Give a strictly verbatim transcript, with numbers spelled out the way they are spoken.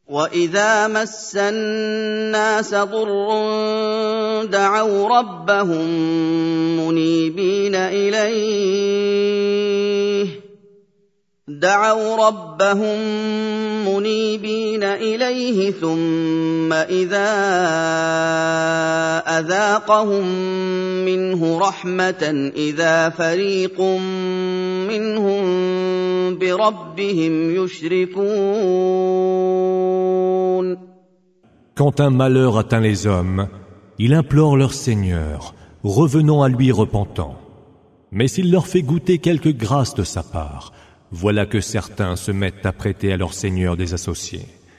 وَإِذَا مَسَّ النَّاسَ ضُرٌّ دَعَوْا رَبَّهُم مُّنِيبِينَ إِلَيْهِ دَعَوْا رَبَّهُم مُّنِيبِينَ إِلَيْهِ ثُمَّ إِذَا أَذَاقَهُم مِّنْهُ رَحْمَةً إِذَا فَرِيقٌ مِّنْهُم بِرَبِّهِمْ يُشْرِكُونَ. Quand un malheur atteint les hommes, ils implorent leur Seigneur, revenant à lui repentants. Mais s'il leur fait goûter quelque grâce de sa part, voilà que certains se mettent à prêter à leur Seigneur des associés.